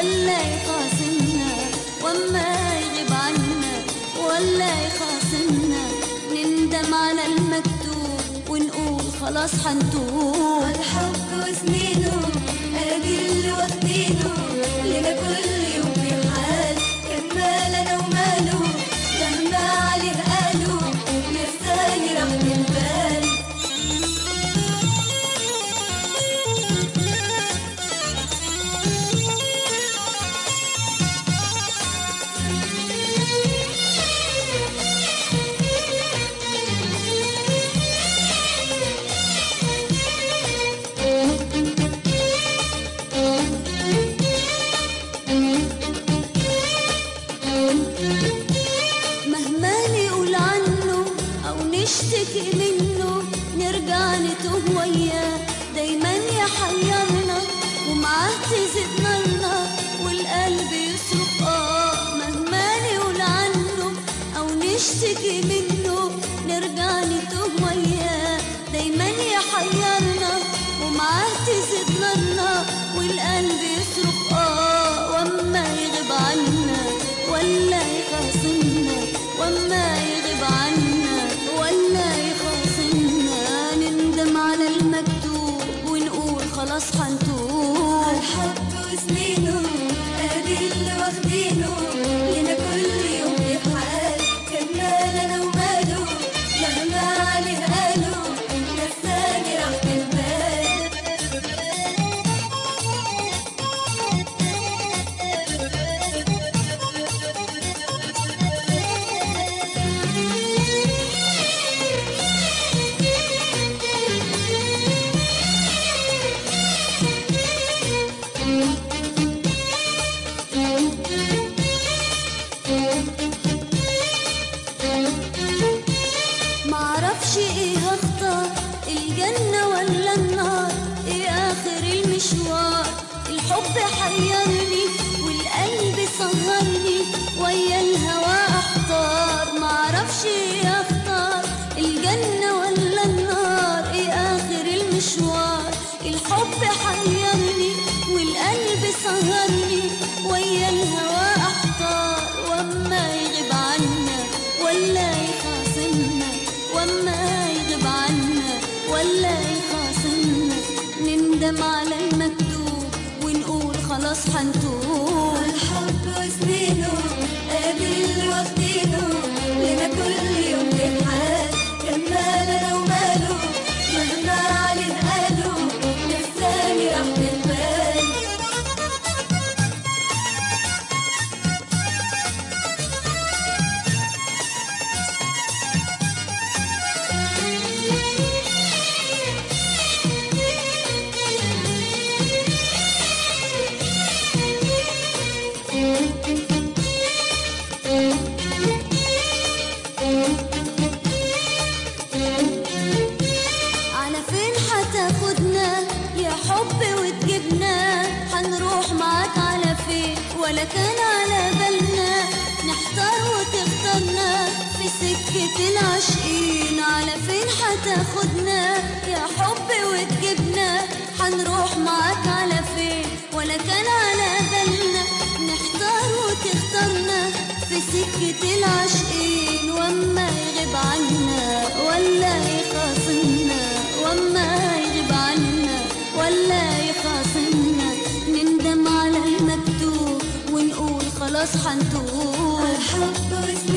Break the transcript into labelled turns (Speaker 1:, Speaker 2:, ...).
Speaker 1: ولا يخاصمنا وما يغيب عنا ولا يخاصمنا، نندم على المكتوب ونقول خلاص حنتوب.
Speaker 2: الحب وسنينه ادي اللي واخدينه لنا كل يوم في حال، كان مالنا وماله مهما عليه قالوا نرساني راحة البال.
Speaker 1: مهما نقول عنه أو نشتكي منه نرجع نتوه وياه، دايما يحيرنا ومعاه تزيد نارنا والقلب يصرخ مهما نقول عنه أو نشتكي منه نرجع نتوه وياه، دايما يحيرنا ومعاه تزيد نارنا والقلب يصرخ وما يغيب عنا ولا يخاصمنا وما يغيب عنا ولا يخاصمنا، نندم على المكتوب ونقول خلاص حنتوب.
Speaker 2: الحب وسنينه ادي اللي واخدينه لنا كل يوم في حال، كان مالنا وماله مهما عليه قالوا نرساني راحة البال.
Speaker 1: معرفش ايه هختار الجنة ولا النار، ايه اخر المشوار، الحب حيرني والقلب سهرني ويا الهوى احتار. معرفش ايه هختار الجنة ولا النار، ايه اخر المشوار، الحب حيرني والقلب سهرني ويا الهوى احتار، وما يغيب عنا ولا يخاصمنا وما يغيب عنا ولا يخاصمنا، نندم على المكتوب ونقول خلاص حنتوب.
Speaker 2: الحب وسنينه ادي اللي واخدينه لنا كل يوم في حال، كان مالنا وماله مهما عليه قالوا نرساني راحة البال.
Speaker 1: على فين حتاخدنا يا حب وتجيبنا، حنروح معاك على فين ولا كان على بالنا، نحتار وتختارنا في سكة العاشقين. على فين حتاخدنا يا حب وتجيبنا، حنروح معاك على فين ولا كان على بالنا، نحتار وتختارنا في سكة العاشقين، وما يغيب عنا ولا يخاصمنا وما يغيب عنا ولا يخاصمنا، نندم على المكتوب ونقول خلاص حنتوب.
Speaker 2: الحب وسنينه